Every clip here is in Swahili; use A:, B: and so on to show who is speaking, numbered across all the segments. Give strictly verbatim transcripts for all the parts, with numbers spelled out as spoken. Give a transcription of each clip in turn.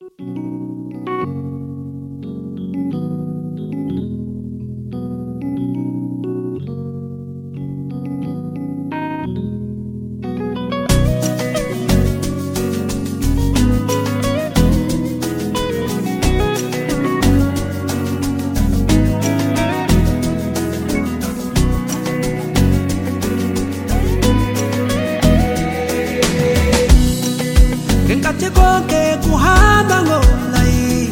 A: Ngenkathi konke kuhamba ngolayi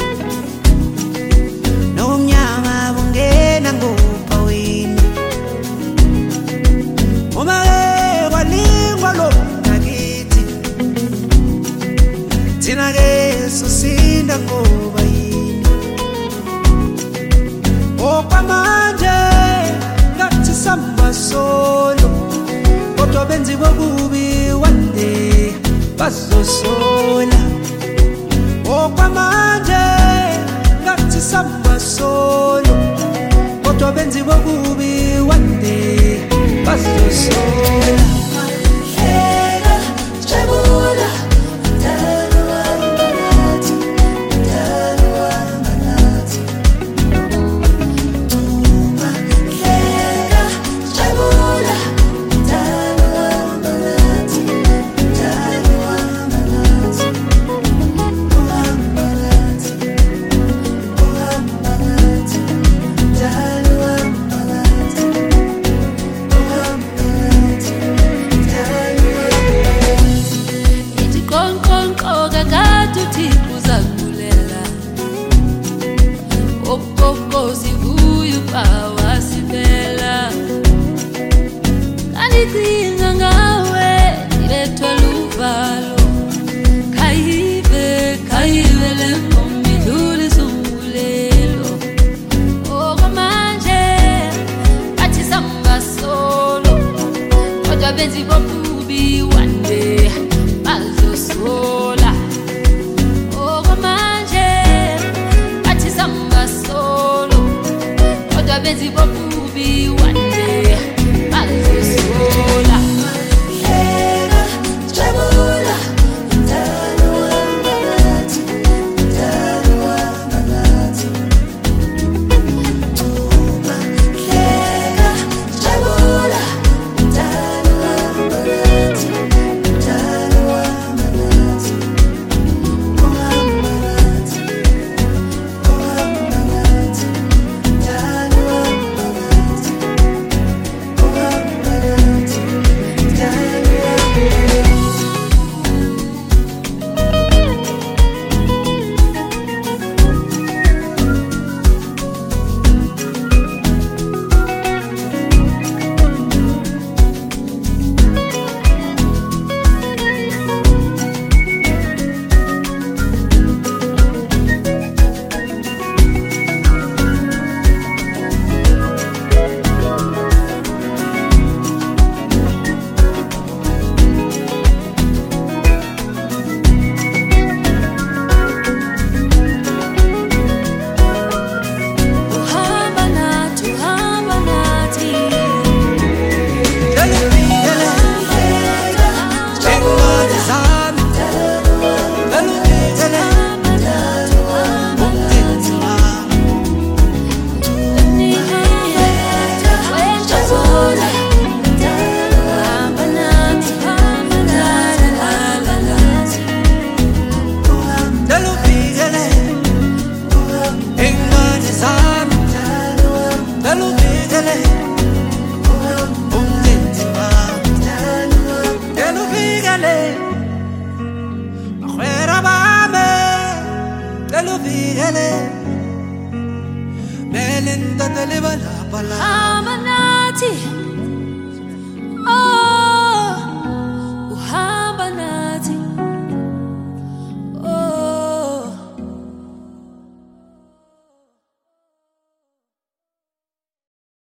A: nomnyama bungena ngophaweni uma-ke kwalingwa lo nakithi thina-ke sosinda ngoba yini okwamanje ngathi samba solo kodwa benzi bokubi one day bazosola okwamanje ngathi samba solo kodwa benzi bokubi one day bazosola
B: Hleka, jabula, mdalo wami nathi, mdalo wami nathi. Thuma, hleka, jabula, mdalo wami nathi, mdalo wami nathi. Uhamba nathi, uhamba nathi, mdalo wami nathi, uhamba nathi, mdalo wami nathi. Ithi konkonko kakade uThixo uzakulela. Okoko sivuya uba wasivela. Kandicinga ngawe ndibethwele uvalo. Khayive, khayive le nkomo idlulisa umbulelo. Okwamanje ngathi samba solo kodwa benzi bokubi one day bazosola. Okwamanje ngathi samba solo kodwa benzi bokubi one day bazosola. Hleka, jabula, mdalo wami nathi, mdalo wami nathi. Thuma, hleka, jabula, mdalo wami nathi, mdalo wami nathi. Uhamba nathi, uhamba nathi, mdalo wami nathi, uhamba nathi, mdalo wami nathi. Uhamba nathi, uhamba nathi.
A: Engane zami elubizele umthetho wami elubizele engane zami elubizele umthetho wami elubizele akhwera bami elubizele mele ntatele balapala
B: Hamba nathi.